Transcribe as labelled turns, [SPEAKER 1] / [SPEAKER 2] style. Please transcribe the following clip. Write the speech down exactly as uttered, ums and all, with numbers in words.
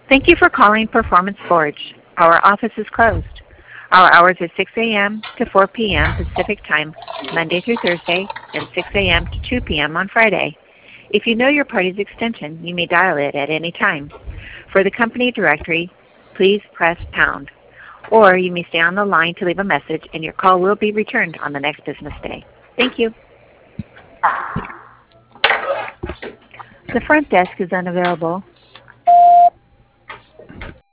[SPEAKER 1] Thank you for calling Performance Forge. Our office is closed. Our hours are six A M to four P M Pacific Time, Monday through Thursday, and six A M to two P M on Friday. If you know your party's extension, you may dial it at any time. For the company directory, please press pound. Or you may stay on the line to leave a message, and your call will be returned on the next business day. Thank you. The front desk is unavailable.